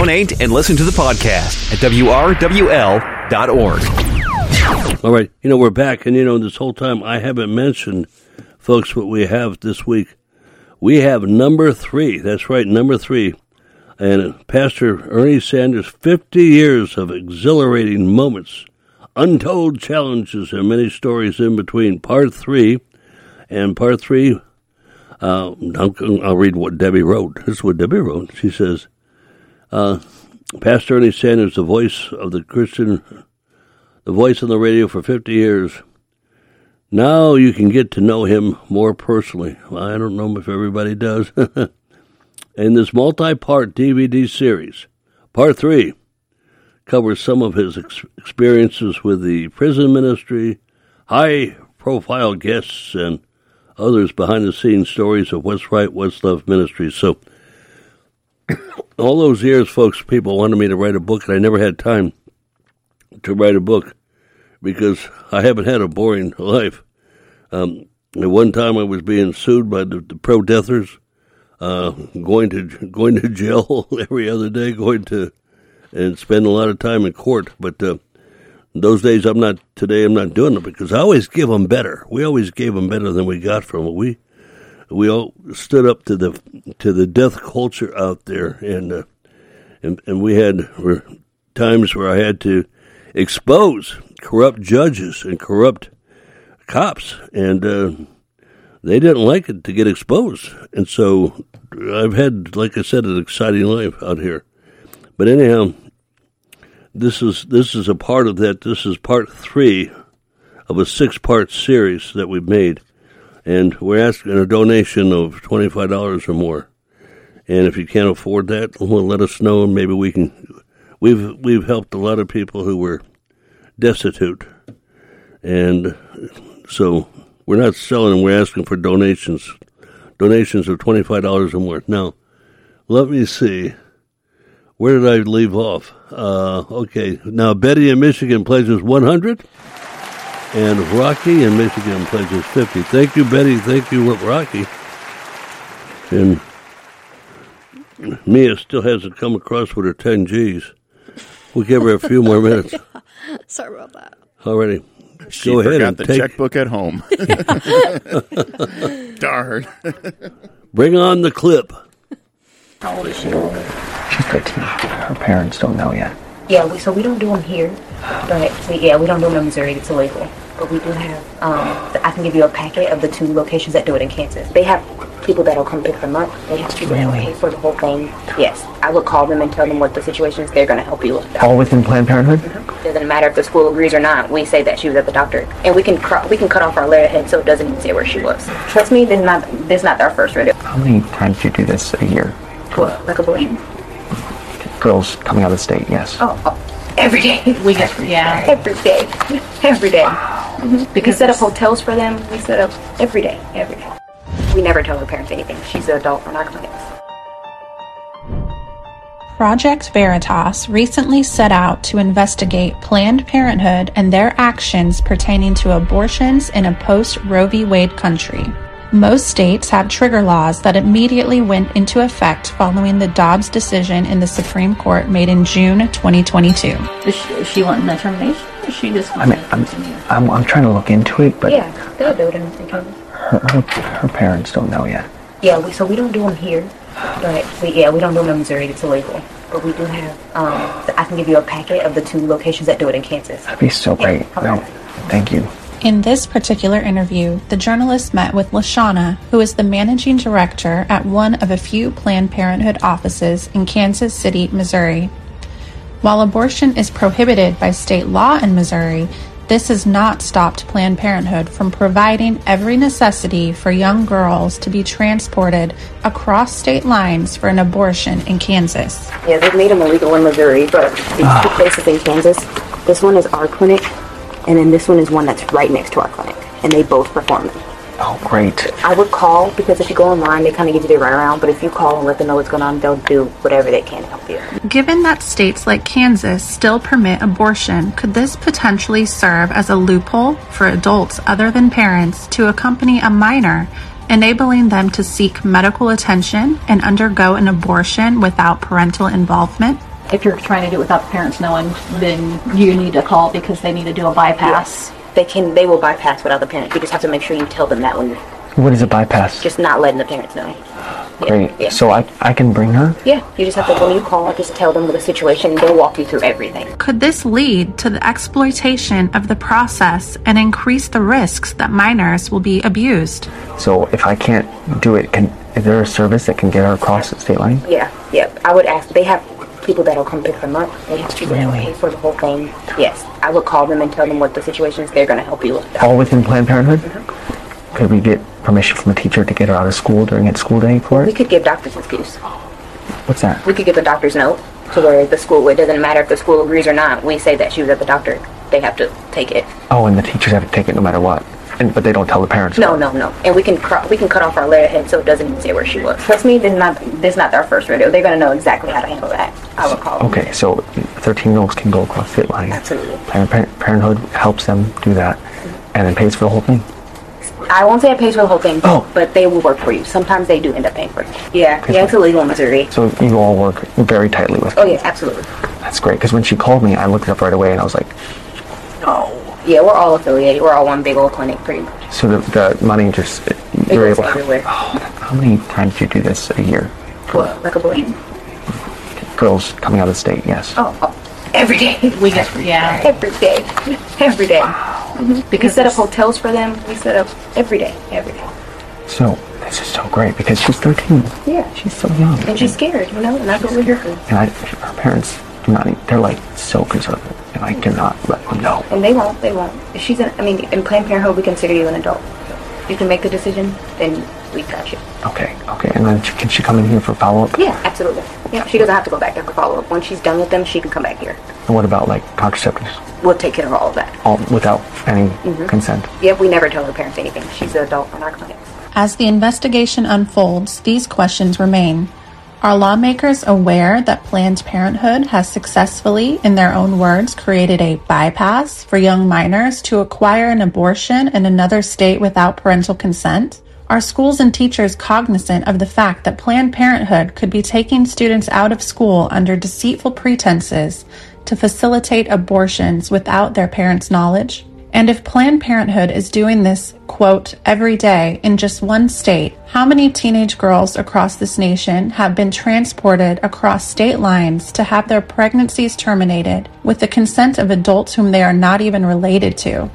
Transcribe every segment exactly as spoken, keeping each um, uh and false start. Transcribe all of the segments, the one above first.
Donate and listen to the podcast at W R W L dot org. All right, you know, we're back, and, you know, this whole time I haven't mentioned, folks, what we have this week. We have number three. That's right, number three. And Pastor Ernie Sanders, fifty years of exhilarating moments, untold challenges, and many stories in between. Part three, and part three, uh, I'll, I'll read what Debbie wrote. This is what Debbie wrote. She says, uh, Pastor Ernie Sanders, the voice of the Christian, the voice on the radio for fifty years. Now you can get to know him more personally. Well, I don't know if everybody does. In this multi-part D V D series, Part three covers some of his ex- experiences with the prison ministry, high-profile guests, and others behind-the-scenes stories of What's Right, What's Left Ministries. So, all those years, folks, people wanted me to write a book, and I never had time to write a book because I haven't had a boring life. Um, at one time, I was being sued by the, the pro-deathers. Uh, going to going to jail every other day, going to and spend a lot of time in court. But uh, those days, I'm not today. I'm not doing it because I always give them better. We always gave them better than we got from it. We we all stood up to the to the death culture out there, and uh, and and we had times where I had to expose corrupt judges and corrupt cops, and. Uh, They didn't like it to get exposed. And so I've had, like I said, an exciting life out here. But anyhow, this is this is a part of that. This is part three of a six-part series that we've made. And we're asking a donation of twenty-five dollars or more. And if you can't afford that, well, let us know, and maybe we can. We've, we've helped a lot of people who were destitute. And so... We're not selling, we're asking for donations. Donations of twenty-five dollars or more. Now, let me see. Where did I leave off? Uh, okay, now Betty in Michigan pledges one hundred dollars, and Rocky in Michigan pledges fifty dollars. Thank you, Betty. Thank you, Rocky. And Mia still hasn't come across with her ten G's. We'll give her a few more minutes. Sorry about that. Alrighty. She Go ahead forgot and the take... checkbook at home. Darn. Bring on the clip. How old is she? She's thirteen. Her parents don't know yet. Yeah, we, so we don't do them here. But we, yeah, we don't do them in Missouri. It's illegal. But we do have, um, I can give you a packet of the two locations that do it in Kansas. They have people that'll come pick them up. They have people that'll pay for the whole thing. Yes, I would call them and tell them what the situation is. They're going to help you with that. All within Planned Parenthood? Mm-hmm. Doesn't matter if the school agrees or not. We say that she was at the doctor. And we can cr- we can cut off our letterhead so it doesn't even say where she was. Trust me, this is not, this is not our first rodeo. How many times do you do this a year? What, like abortion? Girls coming out of the state, yes. Oh, oh every day. We get, yeah. Every day. Every day. Mm-hmm. Because we set up hotels for them. We set up every day. Every day. We never tell her parents anything. She's an adult in our clinics. Project Veritas recently set out to investigate Planned Parenthood and their actions pertaining to abortions in a post-Roe v. Wade country. Most states have trigger laws that immediately went into effect following the Dobbs decision in the Supreme Court made in June twenty twenty-two. Is she, is she wanting that termination? Or is she just I mean, I'm, I'm, I'm trying to look into it, but yeah, they'll do it in the her, her, her parents don't know yet. Yeah, we, so we don't do them here. But we, yeah, we don't do them in Missouri. It's illegal. But we do have, um, I can give you a packet of the two locations that do it in Kansas. That'd be so great. Yeah, No, thank you. In this particular interview, the journalist met with LaShawna, who is the managing director at one of a few Planned Parenthood offices in Kansas City, Missouri. While abortion is prohibited by state law in Missouri, this has not stopped Planned Parenthood from providing every necessity for young girls to be transported across state lines for an abortion in Kansas. Yeah, they've made them illegal in Missouri, but these two places in Kansas, this one is our clinic, and then this one is one that's right next to our clinic, and they both perform them. Oh, great. I would call, because if you go online, they kind of give you the runaround, but if you call and let them know what's going on, they'll do whatever they can to help you. Given that states like Kansas still permit abortion, could this potentially serve as a loophole for adults other than parents to accompany a minor, enabling them to seek medical attention and undergo an abortion without parental involvement? If you're trying to do it without the parents knowing, then you need to call because they need to do a bypass. Yes. They can. They will bypass without the parents. You just have to make sure you tell them that when you're What is a bypass? just not letting the parents know. Great. Yeah. So I I can bring her? Yeah, you just have to, when you call, just tell them the situation. They'll walk you through everything. Could this lead to the exploitation of the process and increase the risks that minors will be abused? So if I can't do it, can is there a service that can get her across the state line? Yeah, yeah. I would ask. They have people that'll come pick them up. They have people that will pay for the whole thing. Yes, I would call them and tell them what the situation is. They're going to help you with that. All within Planned Parenthood? Mm-hmm. Could we get permission from the teacher to get her out of school during its school day for We it? could give doctor's excuse. What's that? We could give the doctor's note to where the school, it doesn't matter if the school agrees or not. We say that she was at the doctor. They have to take it. Oh, and the teachers have to take it no matter what. And but they don't tell the parents. No, no, no. And we can cr- we can cut off our letterhead so it doesn't even say where she was. Trust me, this is not this is not our first radio. They're gonna know exactly how to handle that. I would call them. Okay, so thirteen-year-olds can go across state lines. Absolutely. Planned Parent- Parenthood helps them do that, and then pays for the whole thing. I won't say it pays for the whole thing, Oh. but they will work for you. Sometimes they do end up paying for it. Yeah, yeah, it's illegal in Missouri. So you all work very tightly with. Oh yeah, absolutely. That's great, because when she called me, I looked it up right away, and I was like, no. Yeah, we're all affiliated. We're all one big old clinic, pretty much. So the, the money just, It you're goes able to. everywhere. Oh, how many times do you do this a year? What, like abortion? Girls coming out of the state, yes. Oh, oh, every day. We just, yeah. Every day. Every day. Mm-hmm. We set up hotels for them. We set up every day. Every day. So this is so great, because she's thirteen. Yeah. She's so young. And she's scared, you know, and that's what we're here for. And I, her parents do not, they're like so conservative, and I cannot let them know. And they won't, they won't. If she's an, I mean, in Planned Parenthood, we consider you an adult. You can make the decision, then we got you. Okay, okay, and then she, can she come in here for follow-up? Yeah, absolutely. Yeah, she doesn't have to go back there for follow-up. Once she's done with them, she can come back here. And what about like contraceptives? We'll take care of all of that. All without any consent? Yep, we never tell her parents anything. She's an adult in our clinics. As the investigation unfolds, these questions remain. Are lawmakers aware that Planned Parenthood has successfully, in their own words, created a bypass for young minors to acquire an abortion in another state without parental consent? Are schools and teachers cognizant of the fact that Planned Parenthood could be taking students out of school under deceitful pretenses to facilitate abortions without their parents' knowledge? And if Planned Parenthood is doing this, quote, every day in just one state, how many teenage girls across this nation have been transported across state lines to have their pregnancies terminated with the consent of adults whom they are not even related to?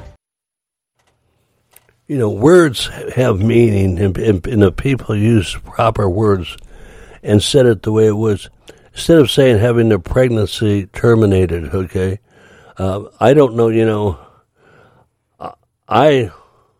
You know, words have meaning, and, and, and if people use proper words and said it the way it was, instead of saying having their pregnancy terminated, okay, uh, I don't know, you know, I,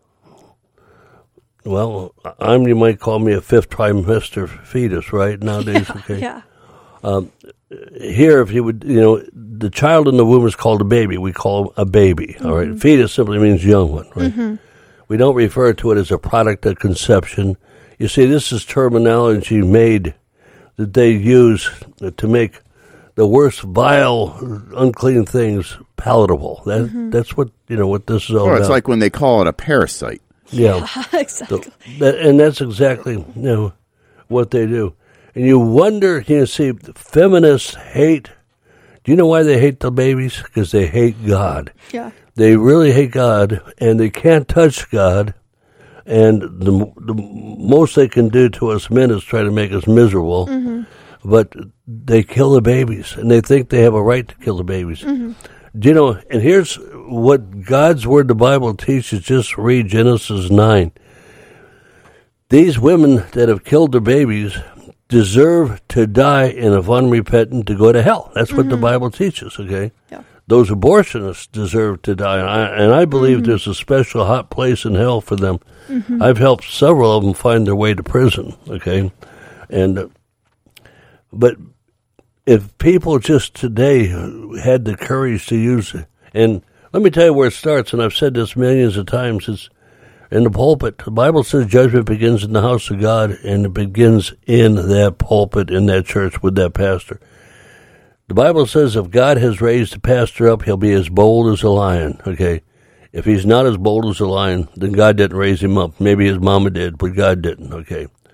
well, I'm, you might call me a fifth trimester fetus, right, nowadays, Yeah, okay? yeah. Um, here, if you would, you know, the child in the womb is called a baby. We call a baby, all right? Fetus simply means young one, right? Mm-hmm. We don't refer to it as a product of conception. You see, this is terminology made that they use to make the worst, vile, unclean things palatable. That Mm-hmm. that's what you know what this is all Well, about. it's like when they call it a parasite. yeah, Exactly. So that, and that's exactly you know what they do. And you wonder, you see, feminists hate. Do you know why they hate the babies? Because they hate God. Yeah. They really hate God, and they can't touch God. And the, the most they can do to us men is try to make us miserable. Mm-hmm. But they kill the babies, and they think they have a right to kill the babies. Mm-hmm. Do you know, and here's what God's Word, the Bible, teaches. Just read Genesis nine. These women that have killed their babies deserve to die, and if unrepentant, to go to hell. That's what the Bible teaches, okay? Yeah. Those abortionists deserve to die, and I, and I believe Mm-hmm. there's a special hot place in hell for them. I've helped several of them find their way to prison, okay? And, uh, but if people just today had the courage to use it, and let me tell you where it starts, and I've said this millions of times, it's in the pulpit. The Bible says judgment begins in the house of God, and it begins in that pulpit, in that church, with that pastor. The Bible says if God has raised a pastor up, he'll be as bold as a lion, okay? If he's not as bold as a lion, then God didn't raise him up. Maybe his mama did, but God didn't, okay?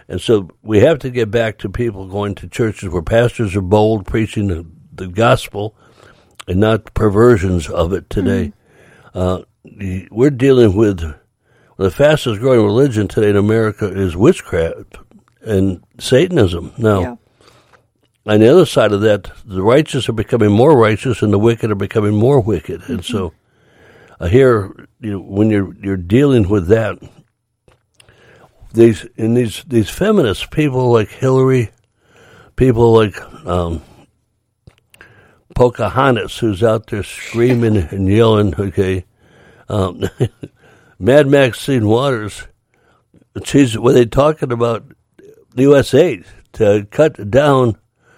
And so we have to get back to people going to churches where pastors are bold, preaching the, the gospel, and not perversions of it today. Mm-hmm. Uh, the, we're dealing with the fastest growing religion today in America is witchcraft and Satanism. Now, yeah. On the other side of that, the righteous are becoming more righteous and the wicked are becoming more wicked. Mm-hmm. And so uh, here, you know, when you're you're dealing with that, these in these these feminists, people like Hillary, people like um, Pocahontas, who's out there screaming and yelling, okay, um, Mad Maxine Waters, she's were they talking about U S aid to cut down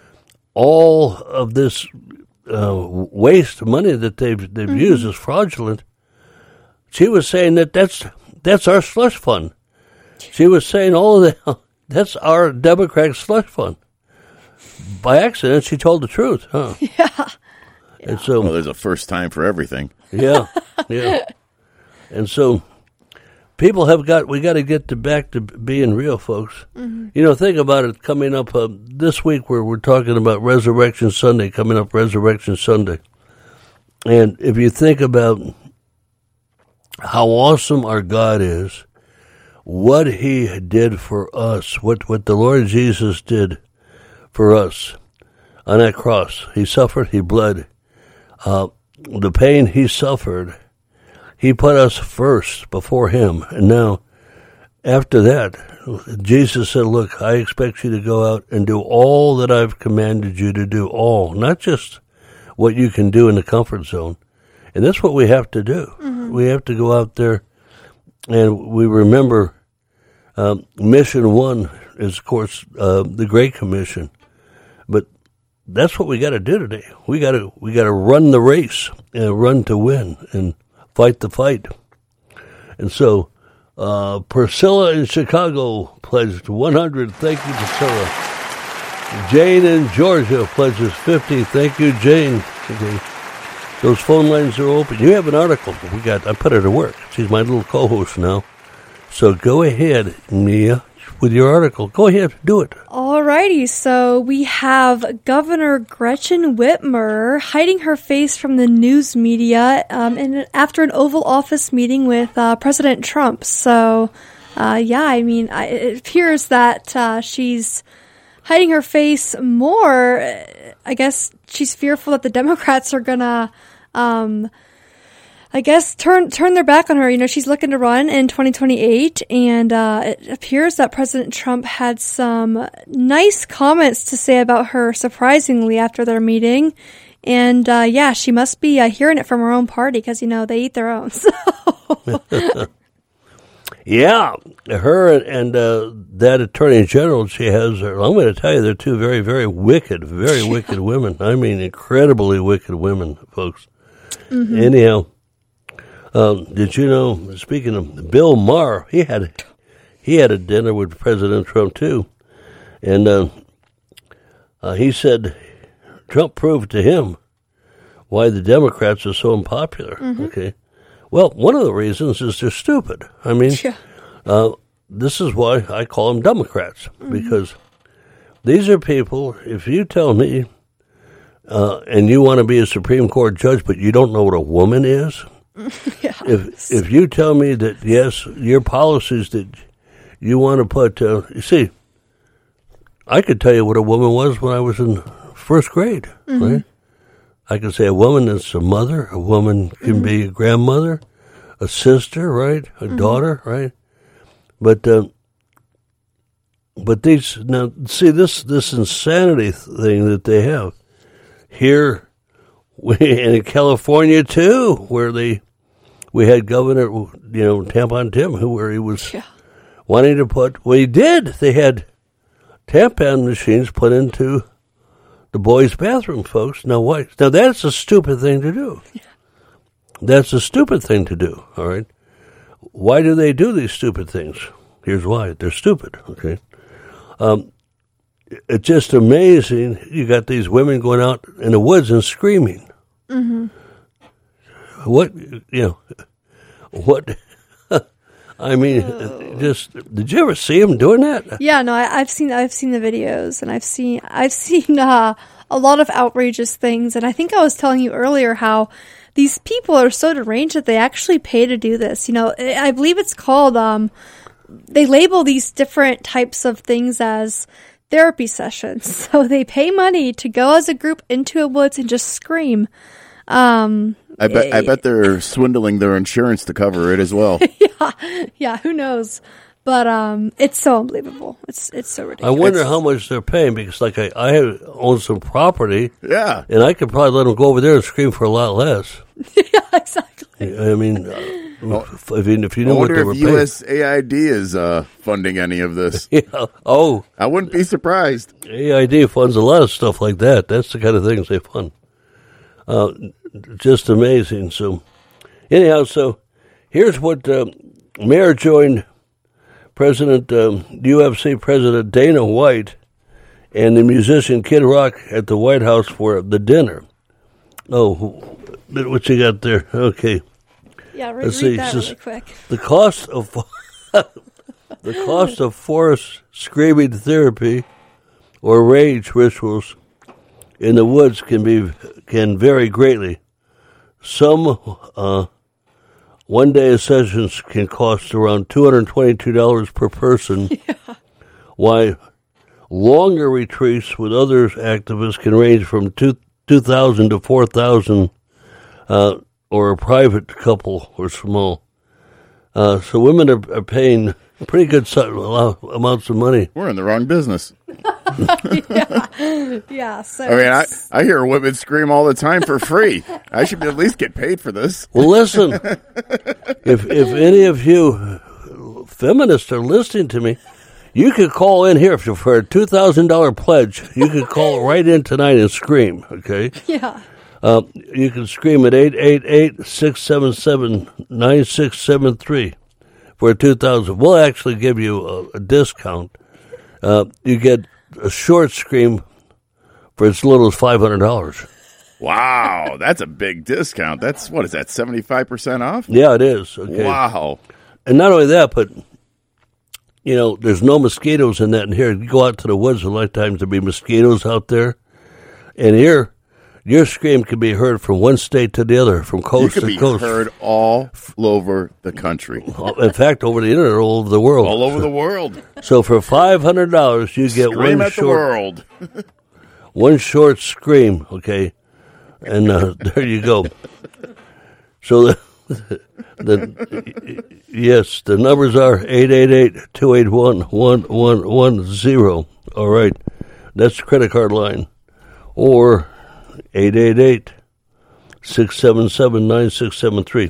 all of this uh, waste money that they've they've mm-hmm. used as fraudulent. She was saying that that's that's our slush fund. She was saying all of that that's our Democrat slush fund. By accident, she told the truth, huh? Yeah. yeah. And so, well, there's a first time for everything. Yeah, yeah. And so, people have got, we got to get to back to being real, folks. Mm-hmm. You know, think about it coming up uh, this week where we're talking about Resurrection Sunday, coming up Resurrection Sunday. And if you think about how awesome our God is, what he did for us, what, what the Lord Jesus did for us on that cross. He suffered, he bled. Uh, the pain he suffered, he put us first before him. And now, after that, Jesus said, look, I expect you to go out and do all that I've commanded you to do, all, not just what you can do in the comfort zone. And that's what we have to do. Mm-hmm. We have to go out there, and we remember um, mission one is, of course, uh, the Great Commission. But that's what we got to do today. We got to we got to run the race and run to win and fight the fight. And so, uh, Priscilla in Chicago pledged one hundred. Thank you, Priscilla. Jane in Georgia pledges fifty. Thank you, Jane. Okay. Those phone lines are open. You have an article. We got. I put her to work. She's my little co-host now. So go ahead, Mia, with your article. Go ahead, do it. Alrighty, so we have Governor Gretchen Whitmer hiding her face from the news media um, in, after an Oval Office meeting with uh, President Trump. So, uh, yeah, I mean, I, it appears that uh, she's hiding her face more. I guess she's fearful that the Democrats are gonna... Um, I guess turn turn their back on her. You know, she's looking to run in twenty twenty-eight, and uh, it appears that President Trump had some nice comments to say about her, surprisingly, after their meeting. And uh, yeah, she must be uh, hearing it from her own party because, you know, they eat their own. So. Yeah, her and uh, that Attorney General she has, I'm going to tell you, they're two very, very wicked, very yeah. wicked women. I mean, incredibly wicked women, folks. Mm-hmm. Anyhow. Um, did you know, speaking of Bill Maher, he had he had a dinner with President Trump, too. And uh, uh, he said Trump proved to him why the Democrats are so unpopular. Mm-hmm. Okay. Well, one of the reasons is they're stupid. I mean, yeah. uh, this is why I call them Democrats, mm-hmm. because these are people, if you tell me, uh, and you want to be a Supreme Court judge, but you don't know what a woman is, yes. If if you tell me that, yes, your policies that you want to put, uh, you see, I could tell you what a woman was when I was in first grade, mm-hmm. right? I could say a woman is a mother, a woman can mm-hmm. be a grandmother, a sister, right, a mm-hmm. daughter, right? But uh, but these, now, see, this, this insanity thing that they have here and in California, too, where they, we had Governor, you know, Tampon Tim, who where he was yeah. wanting to put, well, he did. They had tampon machines put into the boys' bathroom, folks. Now, why? Now, that's a stupid thing to do. Yeah. That's a stupid thing to do, all right? Why do they do these stupid things? Here's why. They're stupid, okay? Um, it's just amazing. You got these women going out in the woods and screaming. Mm-hmm. What, you know, what, I mean, just did you ever see him doing that? Yeah, no, I, I've seen I've seen the videos, and I've seen I've seen uh, a lot of outrageous things. And I think I was telling you earlier how these people are so deranged that they actually pay to do this. You know, I believe it's called. Um, they label these different types of things as therapy sessions. So they pay money to go as a group into a woods and just scream. Um, I bet I bet they're swindling their insurance to cover it as well. yeah, yeah, who knows? But um, it's so unbelievable. It's it's so ridiculous. I wonder how much they're paying because, like, I, I own some property. Yeah. And I could probably let them go over there and scream for a lot less. Yeah, exactly. I mean, uh, if, you, if you I knew what wonder they if were paying. U S A I D is uh, funding any of this. Yeah. Oh. I wouldn't be surprised. A I D funds a lot of stuff like that. That's the kind of things they fund. Uh, just amazing. So, anyhow, so here's what uh, Mayor joined President, um, U F C President Dana White and the musician Kid Rock at the White House for the dinner. Oh, what you got there? Okay. Yeah, read, Let's read see. that Says, really quick. The cost of the cost of forest screaming therapy or rage rituals in the woods can be can vary greatly. Some uh, one-day sessions can cost around two hundred twenty-two dollars per person, yeah. while longer retreats with other activists can range from two two thousand to four thousand, uh, or a private couple or small. Uh, so women are, are paying pretty good amounts of money. We're in the wrong business. yeah, yeah. So I mean, I, I hear women scream all the time for free. I should at least get paid for this. Well, listen, if if any of you feminists are listening to me, you could call in here for, for a two thousand dollars pledge. You could call right in tonight and scream, okay? Yeah. Uh, you can scream at eight eight eight, six seven seven, nine six seven three for two thousand dollars. We'll actually give you a, a discount. Uh, you get a short scream for as little as five hundred dollars. Wow, that's a big discount. That's, what is that, seventy-five percent off? Yeah, it is. Okay. Wow. And not only that, but, you know, there's no mosquitoes in that. And here, you go out to the woods, a lot of times there'll be mosquitoes out there. And here, your scream can be heard from one state to the other, from coast you to be coast. Heard all over the country. In fact, over the internet, all over the world. All over the world. So for five hundred dollars, you get Scream one at short, the world. one short scream, okay? And uh, there you go. So the, the yes, the numbers are eight eight eight, two eight one, one one one zero. All right, that's the credit card line. Or eight eight eight, six seven seven, nine six seven three.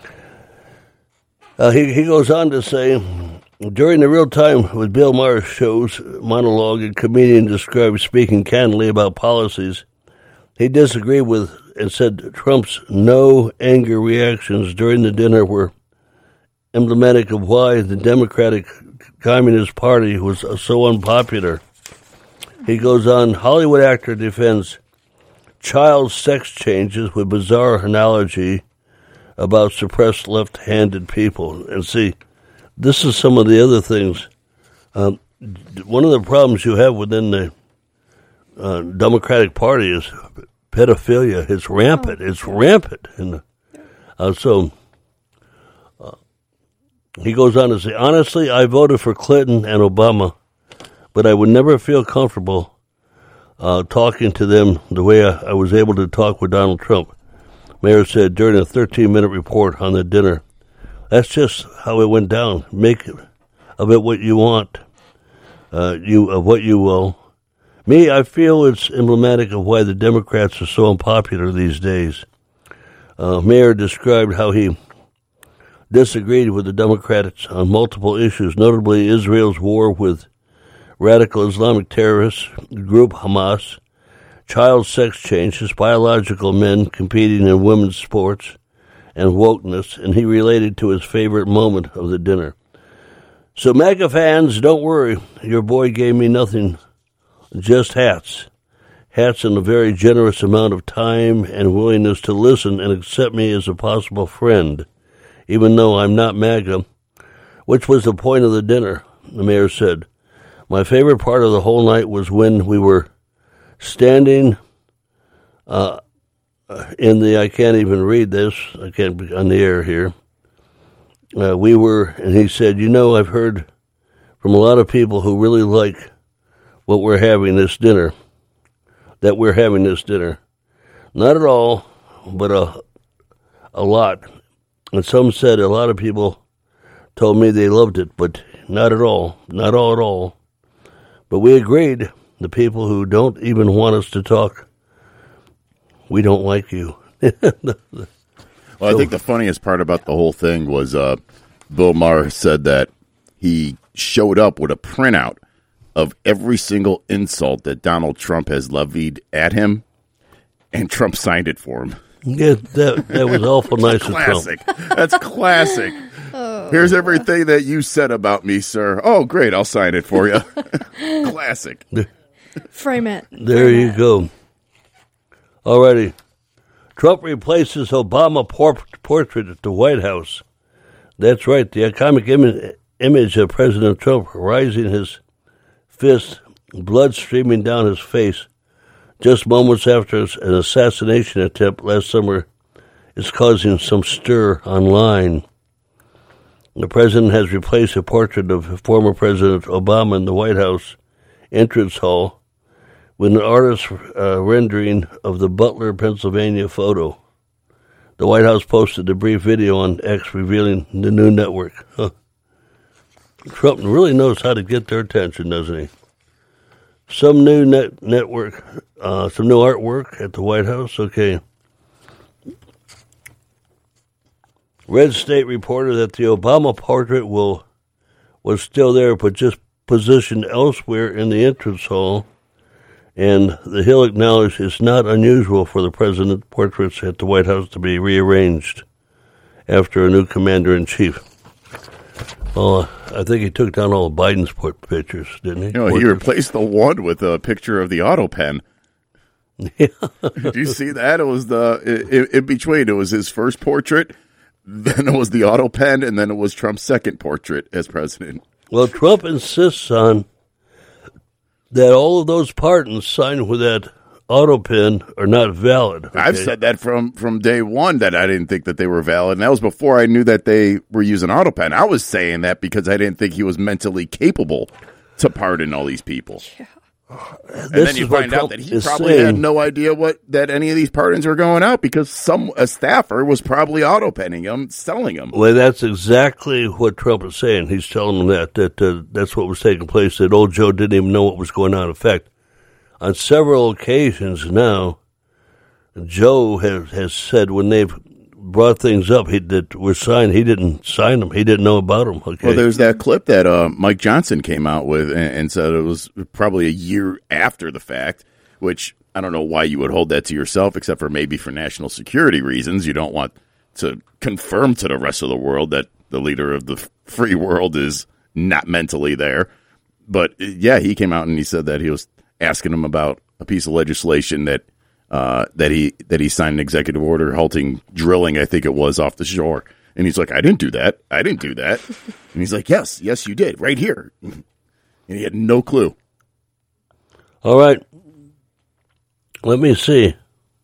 Uh, he, he goes on to say, during the Real Time with Bill Maher show's monologue, a comedian described speaking candidly about policies. He disagreed with and said Trump's no anger reactions during the dinner were emblematic of why the Democratic Communist Party was so unpopular. He goes on, Hollywood actor defends child sex changes with bizarre analogy about suppressed left-handed people. And see, this is some of the other things. Um, one of the problems you have within the uh, Democratic Party is pedophilia. It's rampant. It's rampant. And uh, so uh, he goes on to say, honestly, I voted for Clinton and Obama, but I would never feel comfortable Uh, talking to them the way I, I was able to talk with Donald Trump. Mayor said during a thirteen-minute report on the dinner, that's just how it went down. Make of it what you want, uh, you of what you will. Me, I feel it's emblematic of why the Democrats are so unpopular these days. Uh, Mayor described how he disagreed with the Democrats on multiple issues, notably Israel's war with radical Islamic terrorist group Hamas, child sex changes, biological men competing in women's sports, and wokeness, and he related to his favorite moment of the dinner. So MAGA fans, don't worry, your boy gave me nothing, just hats. Hats and a very generous amount of time and willingness to listen and accept me as a possible friend. Even though I'm not MAGA, which was the point of the dinner, the mayor said. My favorite part of the whole night was when we were standing uh, in the, I can't even read this, I can't be on the air here. Uh, we were, and he said, you know, I've heard from a lot of people who really like what we're having this dinner, that we're having this dinner. Not at all, but a, a lot. And some said a lot of people told me they loved it, but not at all, not all at all. But we agreed, the people who don't even want us to talk, we don't like you. Well, I think the funniest part about the whole thing was uh, Bill Maher said that he showed up with a printout of every single insult that Donald Trump has levied at him, and Trump signed it for him. Yeah, that, that was awful nice of Trump. Classic. That's classic. Oh. Here's everything that you said about me, sir. Oh, great. I'll sign it for you. Classic. Frame it. There Frame you it. go. Alrighty. Trump replaces Obama por- portrait at the White House. That's right. The iconic Im- image of President Trump rising his fist, blood streaming down his face, just moments after an assassination attempt last summer, is causing some stir online. The president has replaced a portrait of former President Obama in the White House entrance hall with an artist's uh, rendering of the Butler, Pennsylvania photo. The White House posted a brief video on X revealing the new network. Huh. Trump really knows how to get their attention, doesn't he? Some new net network, uh, some new artwork at the White House. Okay. Red State reported that the Obama portrait will was still there, but just positioned elsewhere in the entrance hall. And the Hill acknowledged it's not unusual for the president portraits at the White House to be rearranged after a new commander-in-chief. Well, I think he took down all of Biden's pictures, didn't he? No, he replaced the one with a picture of the auto pen. Yeah. Did you see that? It was the in, in between. It was his first portrait, then it was the auto pen, and then it was Trump's second portrait as president. Well, Trump insists on that all of those pardons signed with that auto pen are not valid. Okay? I've said that from, from day one, that I didn't think that they were valid, and that was before I knew that they were using auto pen. I was saying that because I didn't think he was mentally capable to pardon all these people. Yeah. And this then you find out that he probably saying, had no idea what that any of these pardons were going out because some a staffer was probably auto penning them, selling them. Well, that's exactly what Trump is saying. He's telling them that that uh, that's what was taking place. That old Joe didn't even know what was going on. In fact, on several occasions now, Joe has has said when they've brought things up he that were signed, he didn't sign them. He didn't know about them. Okay. Well, there's that clip that uh, Mike Johnson came out with and, and said it was probably a year after the fact, which I don't know why you would hold that to yourself, except for maybe for national security reasons. You don't want to confirm to the rest of the world that the leader of the free world is not mentally there. But, yeah, he came out and he said that he was asking him about a piece of legislation that uh, that he that he signed an executive order halting drilling, I think it was, off the shore. And he's like, I didn't do that. I didn't do that. And he's like, yes, yes, you did, right here. And he had no clue. All right. Let me see.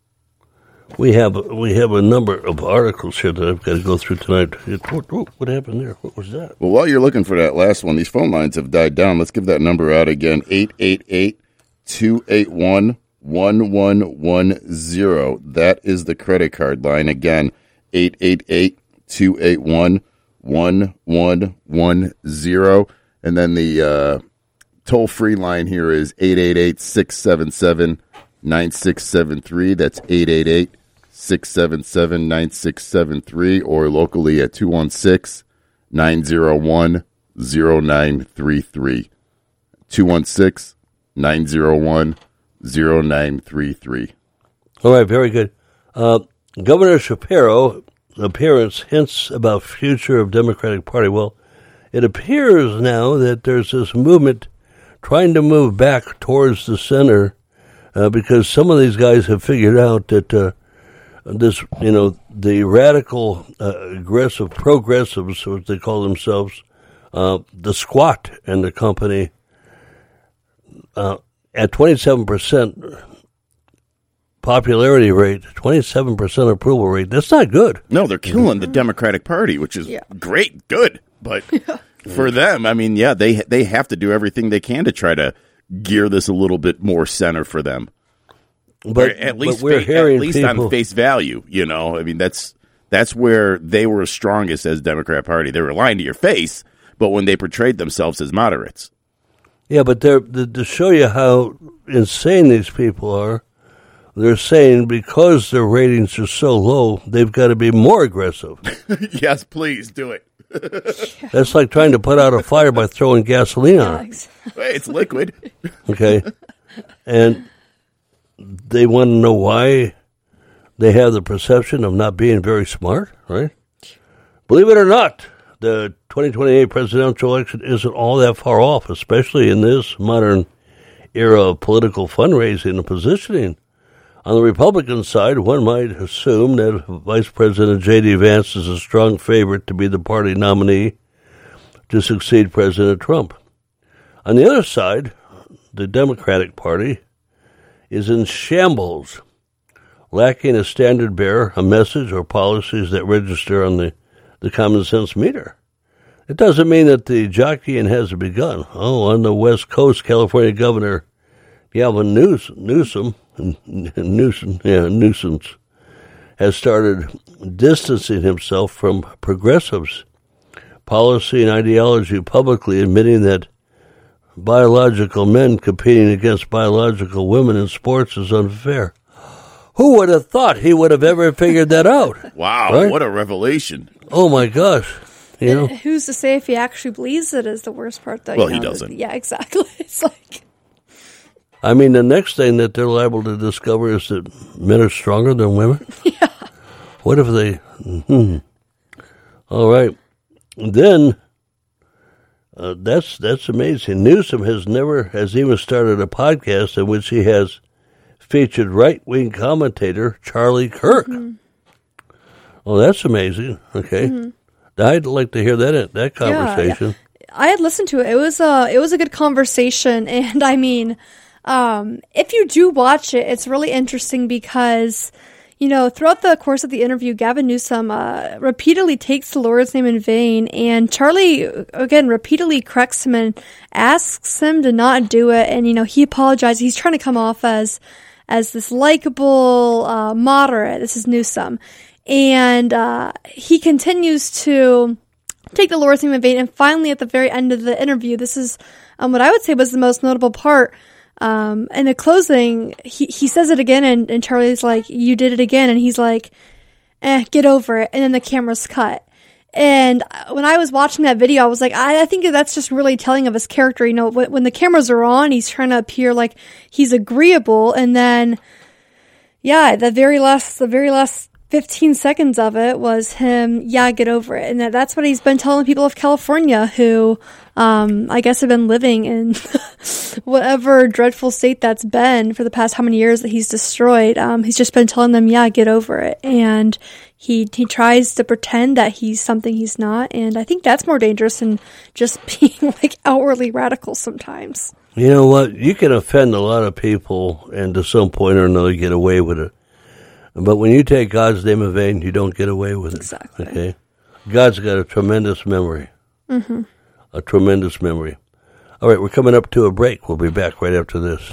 We have we have a number of articles here that I've got to go through tonight. What, what, what happened there? What was that? Well, while you're looking for that last one, these phone lines have died down. Let's give that number out again, eight eight eight, two eight one, one one one zero. That is the credit card line. Again, eight eight eight, two eight one, one one one zero. And then the uh, toll-free line here is eight eight eight, six seven seven, nine six seven three. That's eight eight eight, six seven seven, nine six seven three, or locally at two one six, nine zero one, zero nine three three. two one six, nine zero one, zero nine three three. All right, very good. Uh, Governor Shapiro appearance hints about future of Democratic Party. Well, it appears now that there's this movement trying to move back towards the center uh, because some of these guys have figured out that uh, this, you know, the radical, uh, aggressive progressives, what they call themselves, Uh, the Squat and the company uh, at twenty-seven percent popularity rate, twenty-seven percent approval rate. That's not good. No, they're killing the Democratic Party, which is yeah. great, good. But for them, I mean, yeah, they they have to do everything they can to try to gear this a little bit more center for them. But or at least, but we're fa- hearing at least people, on face value, you know. I mean, that's that's where they were strongest as Democrat Party. They were lying to your face, but when they portrayed themselves as moderates. Yeah, but they're, to show you how insane these people are, they're saying because their ratings are so low, they've got to be more aggressive. Yes, please do it. That's like trying to put out a fire by throwing gasoline on it. Hey, it's liquid. Okay. And they want to know why they have the perception of not being very smart, right? Believe it or not, the twenty twenty-eight presidential election isn't all that far off, especially in this modern era of political fundraising and positioning. On the Republican side, one might assume that Vice President J D. Vance is a strong favorite to be the party nominee to succeed President Trump. On the other side, the Democratic Party is in shambles, lacking a standard bearer, a message, or policies that register on the, the common sense meter. It doesn't mean that the jockeying hasn't begun. Oh, on the West Coast, California Governor Gavin News, Newsom, Newsom, yeah, Newsom, has started distancing himself from progressives' policy and ideology, publicly admitting that biological men competing against biological women in sports is unfair. Who would have thought he would have ever figured that out? Wow, right? What a revelation. Oh, my gosh. You know? Who's to say if he actually believes it is the worst part, though? Well, you know? he doesn't. Yeah, exactly. It's like... I mean, the next thing that they're liable to discover is that men are stronger than women. Yeah. What if they... Hmm. All right. Then, uh, that's that's amazing. Newsom has never, has even started a podcast in which he has featured right-wing commentator Charlie Kirk. Mm-hmm. Oh, that's amazing. Okay. Mm-hmm. I'd like to hear that that conversation. Yeah, yeah. I had listened to it. It was a, it was a good conversation, and I mean... Um, if you do watch it, it's really interesting because, you know, throughout the course of the interview, Gavin Newsom uh, repeatedly takes the Lord's name in vain, and Charlie, again, repeatedly corrects him and asks him to not do it, and, you know, he apologizes. He's trying to come off as as this likable, uh, moderate. This is Newsom. And uh, he continues to take the Lord's name in vain, and finally, at the very end of the interview, this is um, what I would say was the most notable part. Um, in the closing, he, he says it again, and, and Charlie's like, you did it again. And he's like, eh, get over it. And then the camera's cut. And when I was watching that video, I was like, I, I think that's just really telling of his character. You know, when, when the cameras are on, he's trying to appear like he's agreeable. And then, yeah, the very last, the very last fifteen seconds of it was him, yeah, get over it. And that, that's what he's been telling people of California who, um, I guess have been living in whatever dreadful state that's been for the past how many years that he's destroyed. Um, he's just been telling them, yeah, get over it. And he, he tries to pretend that he's something he's not. And I think that's more dangerous than just being like outwardly radical sometimes. You know what? You can offend a lot of people and to some point or another get away with it. But when you take God's name in vain, you don't get away with it. Exactly. Okay? God's got a tremendous memory. Mm-hmm. A tremendous memory. All right, we're coming up to a break. We'll be back right after this.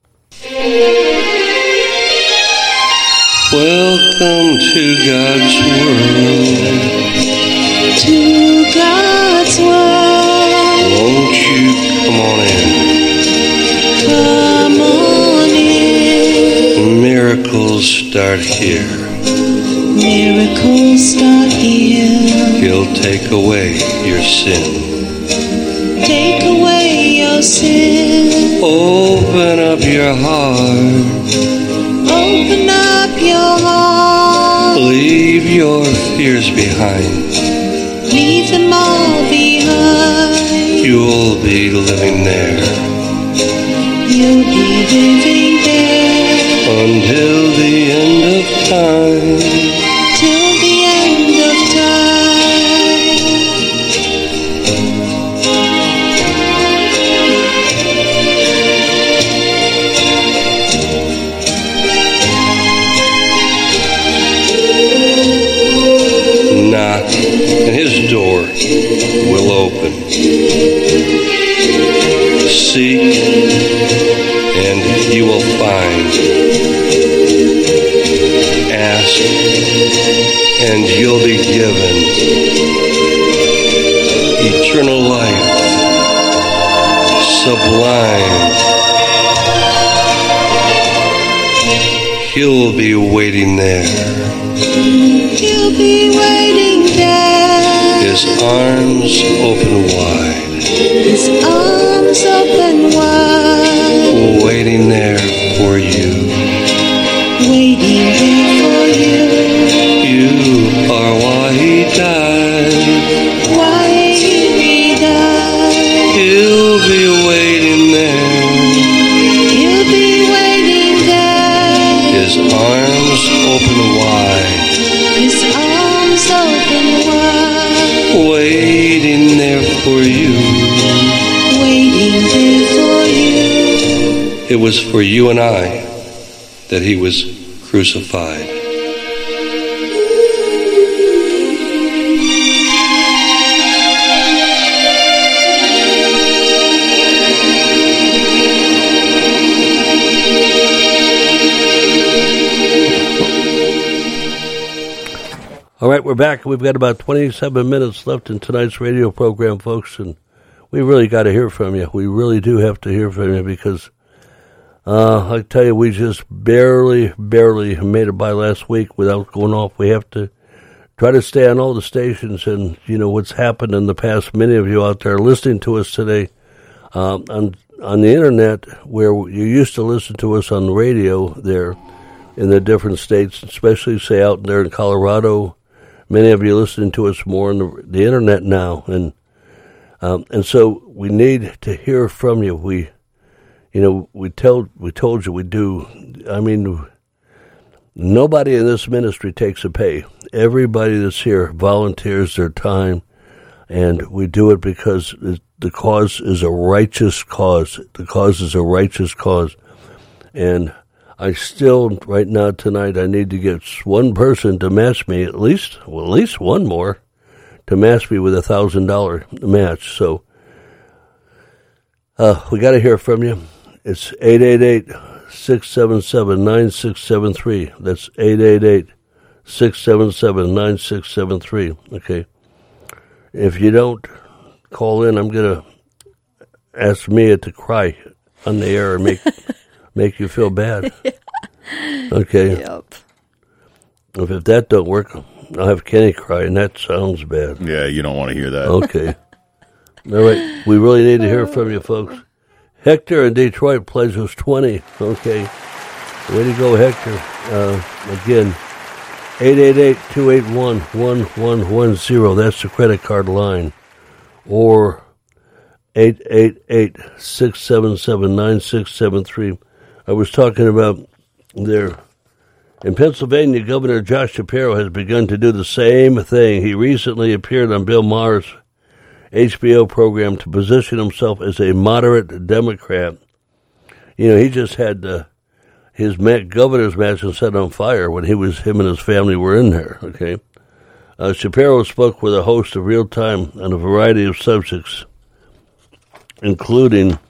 Welcome to God's world. To God's world. Won't you come on in? Come on in. Miracles start here. Miracles start here. He'll take away your sin. Take away your sin. Open up your heart. Open up your heart. Leave your fears behind. Leave them all behind. You'll be living there. You'll be living there. Until the end of time. Till the end of time. ask, and you'll be given eternal life, sublime. He'll be waiting there. He'll be waiting there. His arms open wide. His arms open wide. Waiting there for you. Waiting there for you. You are why he died. Why he died. He'll be waiting there. He'll be waiting there. His arms open wide. His arms open wide. Waiting there for you. Waiting there for you. It was for you and I that he was crucified. All right, we're back. We've got about twenty-seven minutes left in tonight's radio program, folks, and we really got to hear from you. We really do have to hear from you because uh, I tell you, we just barely, barely made it by last week without going off. We have to try to stay on all the stations, and you know what's happened in the past. Many of you out there listening to us today um, on on the internet, where you used to listen to us on the radio there in the different states, especially say out there in Colorado. Many of you listening to us more on the, the internet now, and um, and so we need to hear from you. We, you know, we told we told you we do. I mean, nobody in this ministry takes a pay. Everybody that's here volunteers their time, and we do it because the cause is a righteous cause. The cause is a righteous cause, and I still, right now, tonight, I need to get one person to match me, at least, well, at least one more, to match me with a one thousand dollars match. So, uh, we got to hear from you. It's eight eight eight, six seven seven, nine six seven three. That's eight eight eight, six seven seven, nine six seven three. Okay. If you don't call in, I'm going to ask Mia to cry on the air and make... make you feel bad. Yeah. Okay. Yep. If, if that don't work, I'll have Kenny cry, and that sounds bad. Yeah, you don't want to hear that. Okay. All right. We really need to hear from you, folks. Hector in Detroit pledges twenty. Okay. Way to go, Hector. Uh, again, eight eight eight, two eight one, one one one zero. That's the credit card line. Or eight eight eight, six seven seven, nine six seven three. I was talking about there. In Pennsylvania, Governor Josh Shapiro has begun to do the same thing. He recently appeared on Bill Maher's H B O program to position himself as a moderate Democrat. You know, he just had uh, his governor's mansion set on fire when he was him and his family were in there. Okay, uh, Shapiro spoke with a host of Real Time on a variety of subjects, including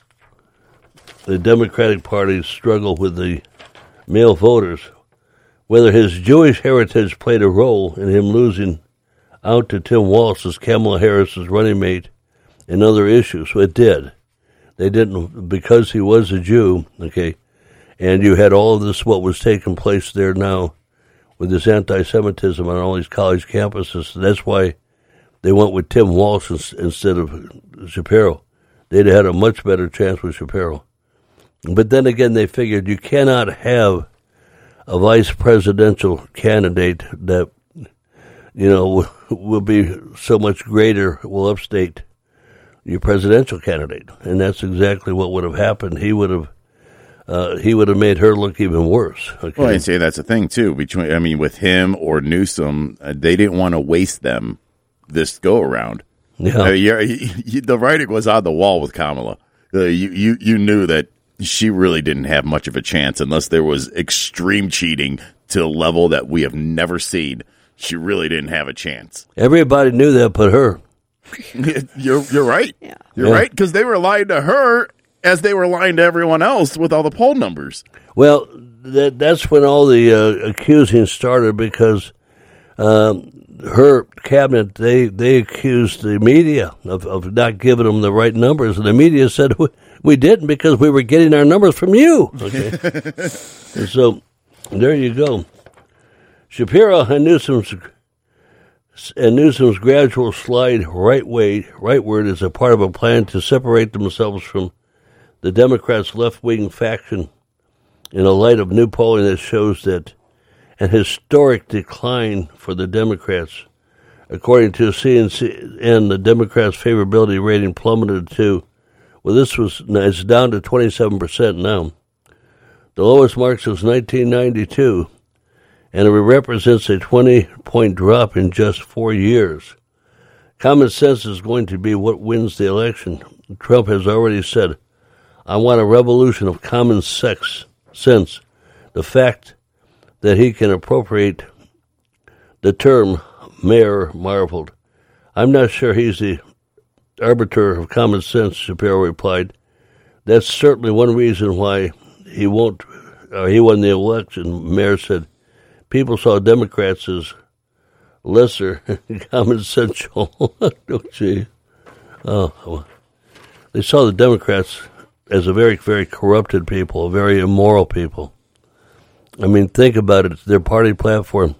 the Democratic Party's struggle with the male voters, whether his Jewish heritage played a role in him losing out to Tim Walz as Kamala Harris's running mate, and other issues. So it did. They didn't, because he was a Jew, okay, and you had all of this, what was taking place there now with this anti-Semitism on all these college campuses. That's why they went with Tim Walz instead of Shapiro. They'd have had a much better chance with Shapiro. But then again, they figured you cannot have a vice presidential candidate that, you know, will be so much greater, will upstate your presidential candidate. And that's exactly what would have happened. He would have uh, he would have made her look even worse. Okay? Well, I'd say that's the thing, too. Between, I mean, with him or Newsom, uh, they didn't want to waste them this go-around. Yeah. Uh, yeah, he, he, the writing was on the wall with Kamala. Uh, you, you, you knew that she really didn't have much of a chance unless there was extreme cheating to a level that we have never seen. She really didn't have a chance. Everybody knew that but her. you're you're right. Yeah. You're yeah. right, because they were lying to her as they were lying to everyone else with all the poll numbers. Well, that that's when all the uh, accusing started because um, her cabinet, they, they accused the media of, of not giving them the right numbers. And the media said, we didn't because we were getting our numbers from you. Okay. And so there you go. Shapiro and Newsom's, and Newsom's gradual slide right way, rightward is a part of a plan to separate themselves from the Democrats' left-wing faction in a light of new polling that shows that an historic decline for the Democrats. According to C N N, the Democrats' favorability rating plummeted to, well, this was, it's down to twenty-seven percent now. The lowest mark since nineteen ninety-two, and it represents a twenty-point drop in just four years. Common sense is going to be what wins the election. Trump has already said, I want a revolution of common sex sense. The fact that he can appropriate the term, Mayor marveled. I'm not sure he's the arbiter of common sense, Shapiro replied. That's certainly one reason why he won't, uh, he won the election. Mayor said, people saw Democrats as lesser common sensual. Oh, gee. Oh, well. They saw the Democrats as a very, very corrupted people, a very immoral people. I mean, think about it. It's their party platform.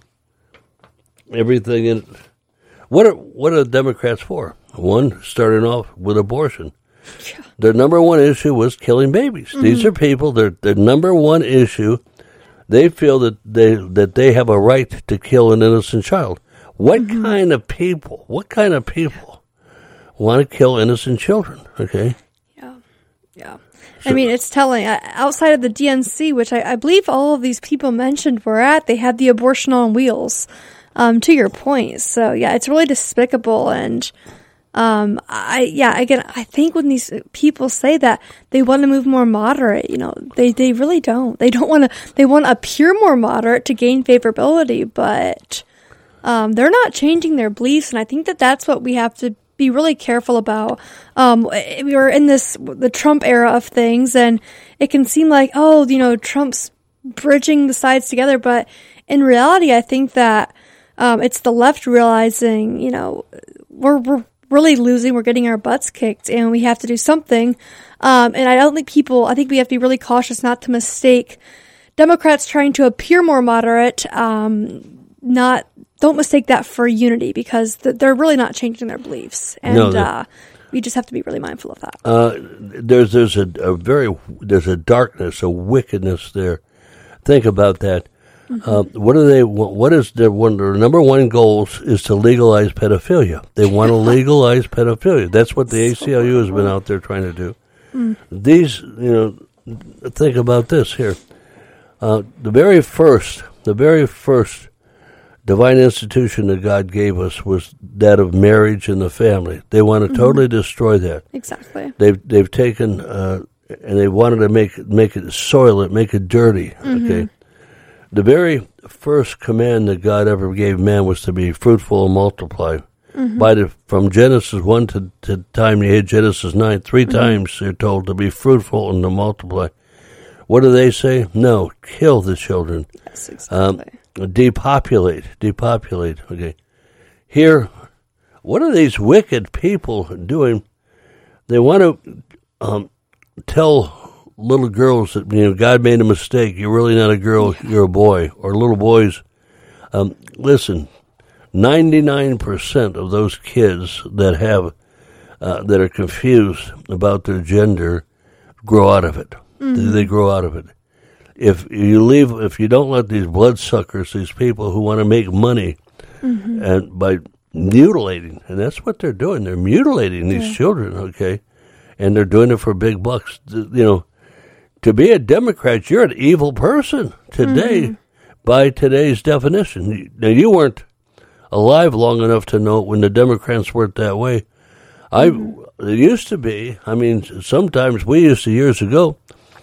Everything in it. What are, what are the Democrats for? One, starting off with abortion. Yeah. Their number one issue was killing babies. Mm-hmm. These are people, their their number one issue, they feel that they that they have a right to kill an innocent child. What mm-hmm. kind of people, what kind of people want to kill innocent children, okay? Yeah, yeah. I mean, it's telling. Outside of the D N C, which I, I believe all of these people mentioned were at, they had the abortion on wheels, um, to your point. So, yeah, it's really despicable. And, um, I yeah, again, I think when these people say that they want to move more moderate, you know, they, they really don't. They don't want to, they want to appear more moderate to gain favorability, but um, they're not changing their beliefs. And I think that that's what we have to be really careful about. Um, we were in this, the Trump era of things, and it can seem like, oh, you know, Trump's bridging the sides together. But in reality, I think that um, it's the left realizing, you know, we're, we're really losing, we're getting our butts kicked, and we have to do something. Um, and I don't think people, I think we have to be really cautious not to mistake Democrats trying to appear more moderate, um, not, don't mistake that for unity, because th- they're really not changing their beliefs. And no, uh, we just have to be really mindful of that. Uh, there's there's a, a very, there's a darkness, a wickedness there. Think about that. Mm-hmm. Uh, what are they, what is their one, their number one goals is to legalize pedophilia. They want to legalize pedophilia. That's what the so A C L U has been out there trying to do. Mm. These, you know, think about this here. Uh, the very first, the very first divine institution that God gave us was that of marriage and the family. They want to mm-hmm. totally destroy that. Exactly. They've they've taken uh, and they wanted to make it, make it soil it, make it dirty. Mm-hmm. Okay. The very first command that God ever gave man was to be fruitful and multiply. Mm-hmm. By the from Genesis one to the time you hit Genesis nine, three mm-hmm. times they're told to be fruitful and to multiply. What do they say? No, kill the children. Yes, exactly. Um, Depopulate, depopulate. Okay, here, what are these wicked people doing? They want to um, tell little girls that, you know, God made a mistake. You're really not a girl. Yeah. You're a boy. Or little boys. Um, listen, ninety-nine percent of those kids that have uh, that are confused about their gender grow out of it. Mm-hmm. They grow out of it. If you leave, if you don't let these bloodsuckers, these people who want to make money, mm-hmm. and by mutilating, and that's what they're doing, they're mutilating these yeah. children, okay, and they're doing it for big bucks. You know, to be a Democrat, you're an evil person today, mm-hmm. by today's definition. Now, you weren't alive long enough to know when the Democrats weren't that way. Mm-hmm. I, it used to be. I mean, sometimes we used to years ago.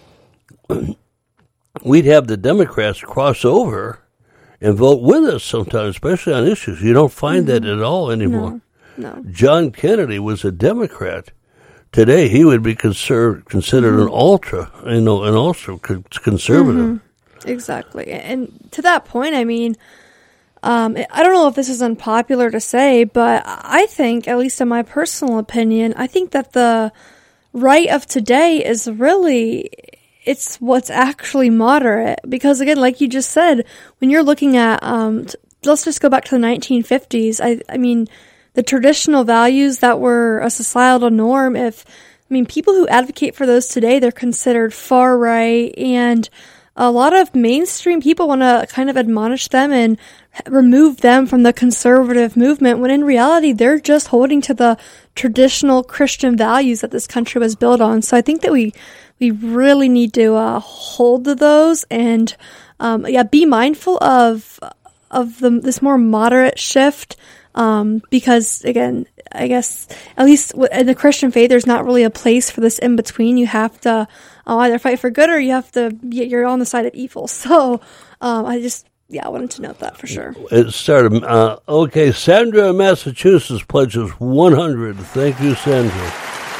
We'd have the Democrats cross over and vote with us sometimes, especially on issues. You don't find mm-hmm. that at all anymore. No, no. John Kennedy was a Democrat. Today, he would be conser- considered mm-hmm. an ultra, you know, an ultra conservative. Mm-hmm. Exactly. And to that point, I mean, um, I don't know if this is unpopular to say, but I think, at least in my personal opinion, I think that the right of today is really, it's what's actually moderate. Because again, like you just said, when you're looking at, um, t- let's just go back to the nineteen fifties. I, I mean, the traditional values that were a societal norm, if, I mean, people who advocate for those today, they're considered far right, and a lot of mainstream people want to kind of admonish them and remove them from the conservative movement, when in reality, they're just holding to the traditional Christian values that this country was built on. So I think that we we really need to uh, hold to those and, um, yeah, be mindful of of the, this more moderate shift, um, because, again, I guess, at least in the Christian faith, there's not really a place for this in-between. You have to uh, either fight for good or you have to, you're on the side of evil. So um, I just, yeah, I wanted to note that for sure. It started, uh, okay, Sandra in Massachusetts pledges one hundred. Thank you, Sandra.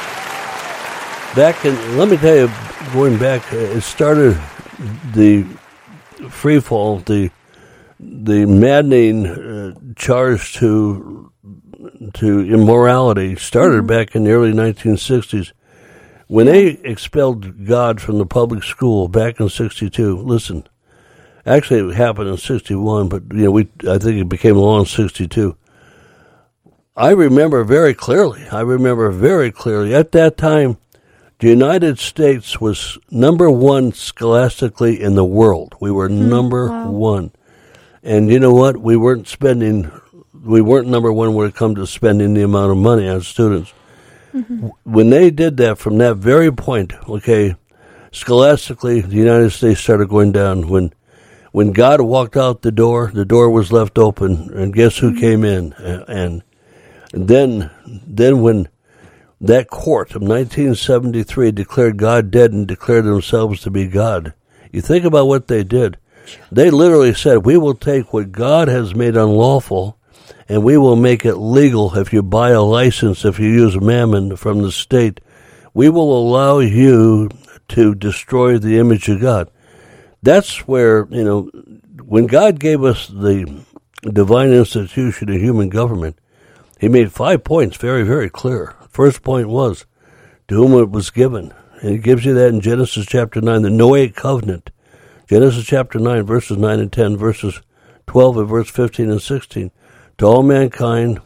Back in, let me tell you, going back, it started the free fall, the the maddening uh, charge to to immorality started mm-hmm. back in the early nineteen sixties. When they expelled God from the public school back in sixty-two, listen, actually it happened in sixty-one, but you know, we I think it became law in sixty-two. I remember very clearly, I remember very clearly, at that time, the United States was number one scholastically in the world. We were mm, number wow. one. And you know what? We weren't spending, we weren't number one when it come to spending the amount of money on students. Mm-hmm. When they did that, from that very point, okay, scholastically, the United States started going down. When when God walked out the door, the door was left open, and guess who mm-hmm. came in? And, and then, then when that court of nineteen seventy-three declared God dead and declared themselves to be God, you think about what they did. They literally said, we will take what God has made unlawful and we will make it legal. If you buy a license, if you use mammon from the state, we will allow you to destroy the image of God. That's where, you know, when God gave us the divine institution of human government, he made five points very, very clear. First point was, to whom it was given. And he gives you that in Genesis chapter nine, the Noahic covenant. Genesis chapter nine, verses nine and ten, verses twelve and verse fifteen and sixteen. To all mankind,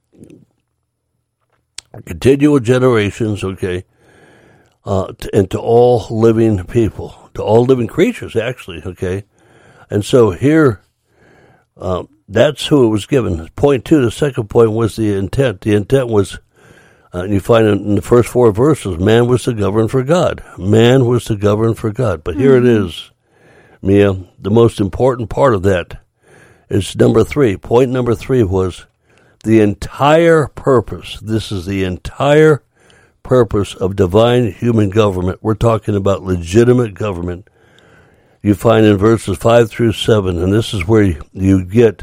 continual generations, okay, uh, to, and to all living people, to all living creatures, actually, okay. And so here, uh, that's who it was given. Point two, the second point was the intent. The intent was, uh, and you find it in the first four verses, man was to govern for God. Man was to govern for God. But mm-hmm. here it is. Mia, the most important part of that is number three. Point number three was the entire purpose. This is the entire purpose of divine human government. We're talking about legitimate government. You find in verses five through seven, and this is where you, you get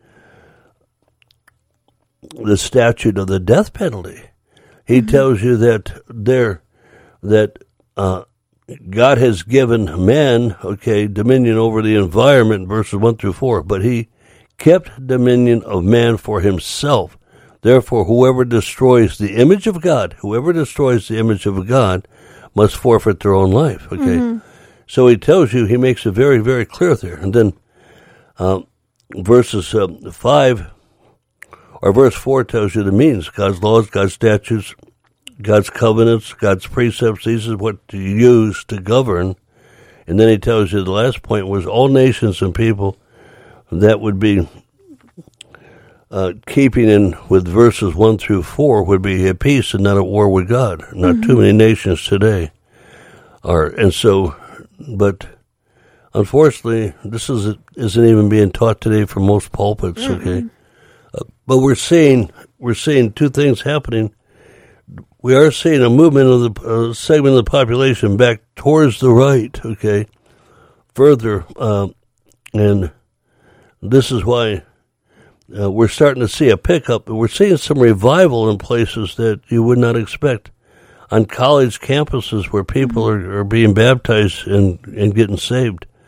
the statute of the death penalty. He mm-hmm. tells you that there, that, uh, God has given man, okay, dominion over the environment, verses one through four, but he kept dominion of man for himself. Therefore, whoever destroys the image of God, whoever destroys the image of God must forfeit their own life, okay? Mm-hmm. So he tells you, he makes it very, very clear there. And then um, verses uh, five, or verse four tells you the means, God's laws, God's statutes, God's covenants, God's precepts. These is what to use to govern. And then he tells you the last point was all nations and people that would be uh, keeping in with verses one through four would be at peace and not at war with God. Not mm-hmm. too many nations today are. And so, but unfortunately, this is, isn't even being taught today from most pulpits, mm-hmm. okay? Uh, but we're seeing, we're seeing two things happening. We are seeing a movement of the uh, segment of the population back towards the right, okay, further, uh, and this is why uh, we're starting to see a pickup. We're seeing some revival in places that you would not expect. On college campuses where people are, are being baptized and, and getting saved.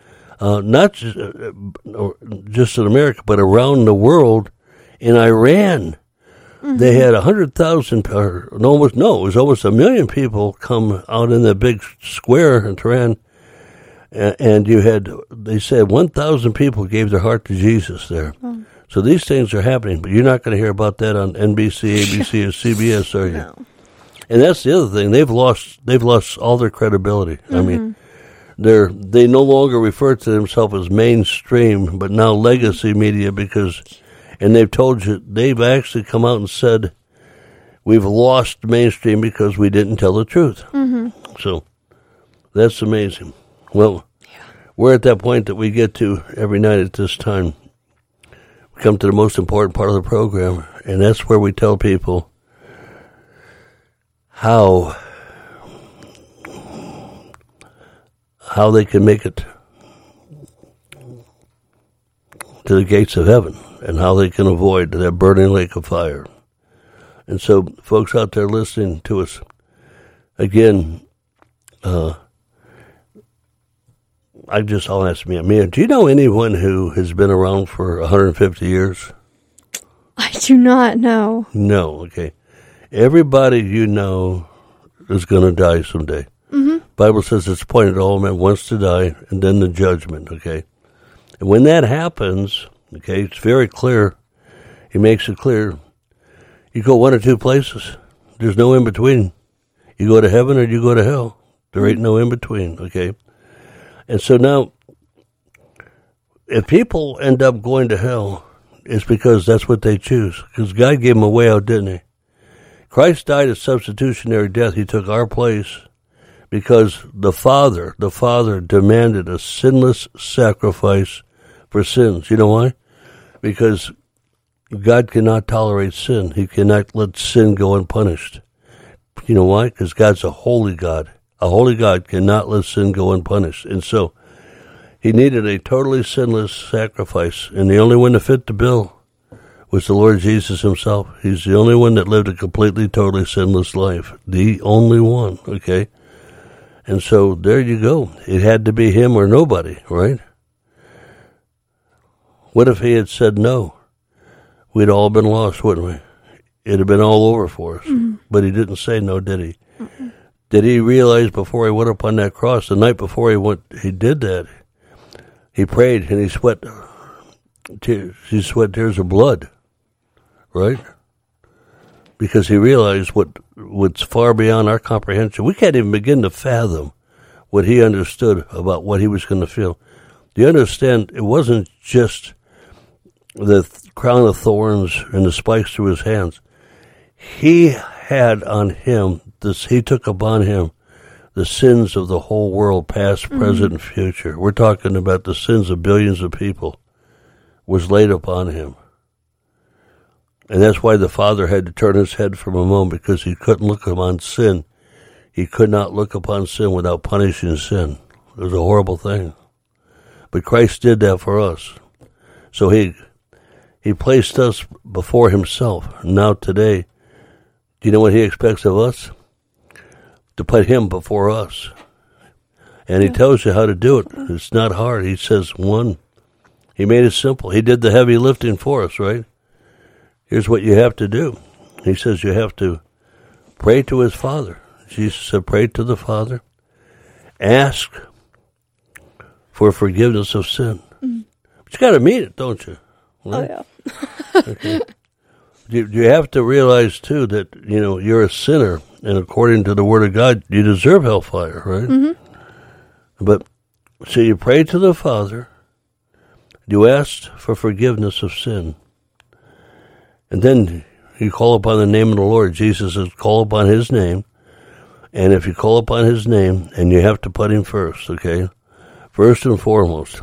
uh, not just, uh, just in America, but around the world. In Iran, mm-hmm. they had a hundred thousand, or almost no, it was almost a million people come out in the big square in Tehran, and, and you had, they said, one thousand people gave their heart to Jesus there. Oh. So these things are happening, but you're not going to hear about that on N B C, A B C, or C B S, are you? No. And that's the other thing. They've lost. They've lost all their credibility. Mm-hmm. I mean, they're they no longer refer to themselves as mainstream, but now legacy media, because, and they've told you, they've actually come out and said, we've lost mainstream because we didn't tell the truth. Mm-hmm. So that's amazing. Well, yeah. We're at that point that we get to every night at this time. We come to the most important part of the program, and that's where we tell people how how they can make it to the gates of heaven, and how they can avoid that burning lake of fire. And so, folks out there listening to us, again, uh, I just, I'll ask Mia, Mia, do you know anyone who has been around for one hundred fifty years? I do not know. No, okay. Everybody you know is going to die someday. Mm-hmm. Bible says it's appointed all men once to die, and then the judgment, okay? And when that happens, okay, it's very clear. He makes it clear. You go one or two places. There's no in between. You go to heaven or you go to hell. There ain't no in between, okay? And so now, if people end up going to hell, it's because that's what they choose. Because God gave them a way out, didn't he? Christ died a substitutionary death. He took our place because the Father, the Father demanded a sinless sacrifice for sins. You know why? Because God cannot tolerate sin. He cannot let sin go unpunished. You know why? Because God's a holy God. A holy God cannot let sin go unpunished. And so he needed a totally sinless sacrifice. And the only one that fit the bill was the Lord Jesus himself. He's the only one that lived a completely, totally sinless life. The only one, okay? And so there you go. It had to be him or nobody, right? What if he had said no? We'd all been lost, wouldn't we? It'd have been all over for us. Mm-hmm. But he didn't say no, did he? Mm-hmm. Did he realize before he went up on that cross, the night before he went, he did that, he prayed and he sweat tears, he sweat tears of blood, right? Because he realized what what's far beyond our comprehension. We can't even begin to fathom what he understood about what he was going to feel. Do you understand? It wasn't just the th- crown of thorns and the spikes through his hands. He had on him this. He took upon him the sins of the whole world, past, mm-hmm. present, and future. We're talking about the sins of billions of people was laid upon him. And that's why the Father had to turn his head from a moment, because he couldn't look upon sin. He could not look upon sin without punishing sin. It was a horrible thing. But Christ did that for us. So he he placed us before himself. Now today, do you know what he expects of us? To put him before us. And he tells you how to do it. It's not hard. He says, one, he made it simple. He did the heavy lifting for us, right? Here's what you have to do. He says you have to pray to his Father. Jesus said, pray to the Father. Ask for forgiveness of sin. Mm-hmm. But you got to mean it, don't you? Right? Oh, yeah. Okay. You, you have to realize, too, that, you know, you're a sinner, and according to the Word of God, you deserve hellfire, right? Mm-hmm. But, so you pray to the Father, you ask for forgiveness of sin, and then you call upon the name of the Lord. Jesus says, call upon his name, and if you call upon his name, and you have to put him first, okay? First and foremost.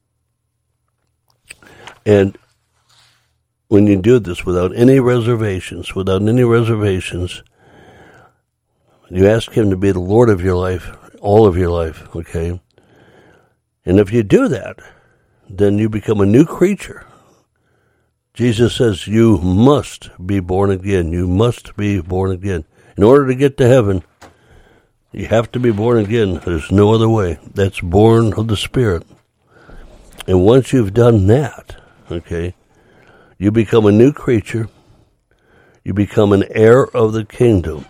And when you do this without any reservations, without any reservations, you ask him to be the Lord of your life, all of your life, okay? And if you do that, then you become a new creature. Jesus says you must be born again. You must be born again. In order to get to heaven, you have to be born again. There's no other way. That's born of the Spirit. And once you've done that, okay, you become a new creature. You become an heir of the kingdom.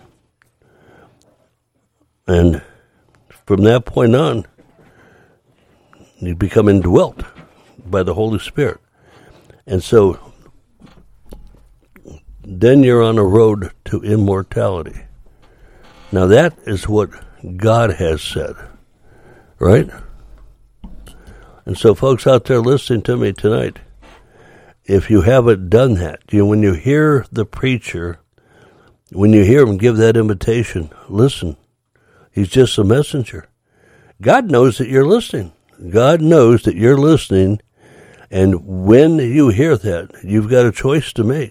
And from that point on, you become indwelt by the Holy Spirit. And so then you're on a road to immortality. Now that is what God has said, right? And so folks out there listening to me tonight, if you haven't done that, you know, when you hear the preacher, when you hear him give that invitation, listen, he's just a messenger. God knows that you're listening. God knows that you're listening, and when you hear that, you've got a choice to make.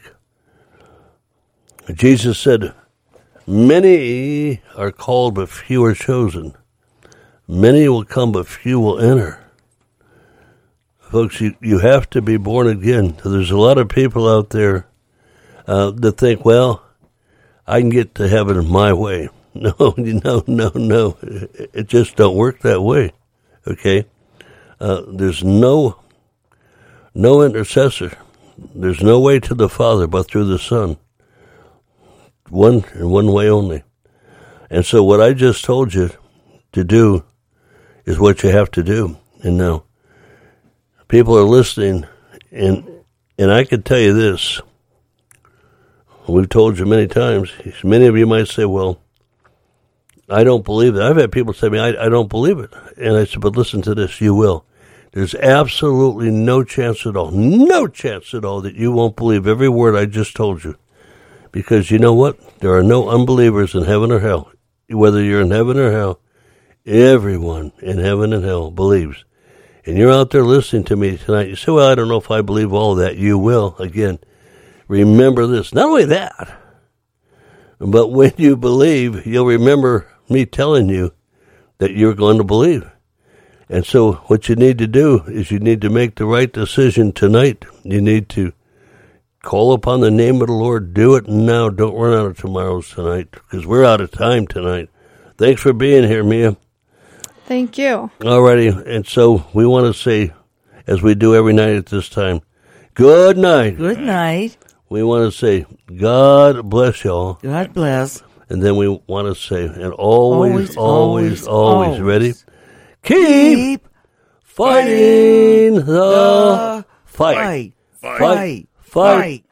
Jesus said, many are called, but few are chosen. Many will come, but few will enter. Folks, you, you have to be born again. So there's a lot of people out there uh, that think, well, I can get to heaven my way. No, no, no, no. It, it just don't work that way, okay? Uh, there's no no intercessor. There's no way to the Father but through the Son. One and one way only. And so what I just told you to do is what you have to do. And now, people are listening, and and I can tell you this. We've told you many times. Many of you might say, well, I don't believe it. I've had people say to me, I, I don't believe it. And I said, but listen to this, you will. There's absolutely no chance at all, no chance at all that you won't believe every word I just told you. Because you know what? There are no unbelievers in heaven or hell. Whether you're in heaven or hell, everyone in heaven and hell believes. And you're out there listening to me tonight. You say, well, I don't know if I believe all of that. You will. Again, remember this. Not only that, but when you believe, you'll remember me telling you that you're going to believe. And so what you need to do is you need to make the right decision tonight. You need to call upon the name of the Lord. Do it now. Don't run out of tomorrow's tonight, because we're out of time tonight. Thanks for being here, Mia. Thank you. Alrighty, and so we want to say, as we do every night at this time, good night. Good night. We want to say, God bless y'all. God bless. And then we want to say, and always, always, always, always, always ready, keep, keep fighting the, the fight. Fight. Fight. Fight. Fight.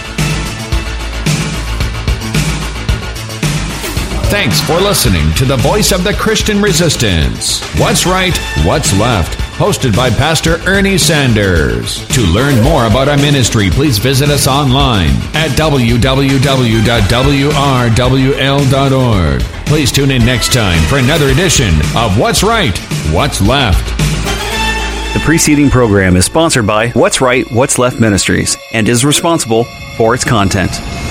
Thanks for listening to the Voice of the Christian Resistance. What's Right, What's Left? Hosted by Pastor Ernie Sanders. To learn more about our ministry, please visit us online at w w w dot w r w l dot org. Please tune in next time for another edition of What's Right, What's Left. The preceding program is sponsored by What's Right, What's Left Ministries and is responsible for its content.